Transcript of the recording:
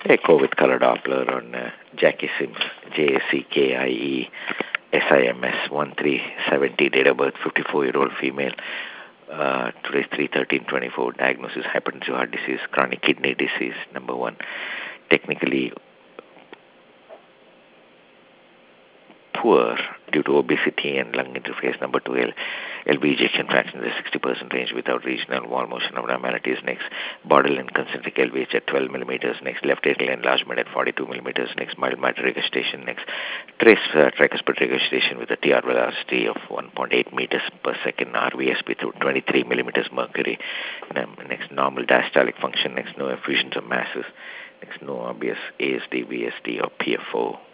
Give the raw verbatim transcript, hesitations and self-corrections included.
Echo with color Doppler on uh, Jackie Sims, J A C K I E S I M S one three seven zero, date of birth fifty-four-year-old female. Uh, today's three thirteen twenty-four. Diagnosis hypertensive heart disease, chronic kidney disease, number one. Technically poor due to obesity and lung interface. Number two, L- LV ejection fraction in the sixty percent range without regional wall motion abnormalities. Next, borderline concentric L V H at twelve millimeters. Next, left atrial enlargement at forty-two millimeters. Next, mild mitral regurgitation. Next, trace uh, tricuspid regurgitation with a T R velocity of one point eight meters per second. R V S P to twenty-three millimeters mercury. Next, normal diastolic function. Next, no effusions of masses. Next, no obvious A S D, V S D, or P F O.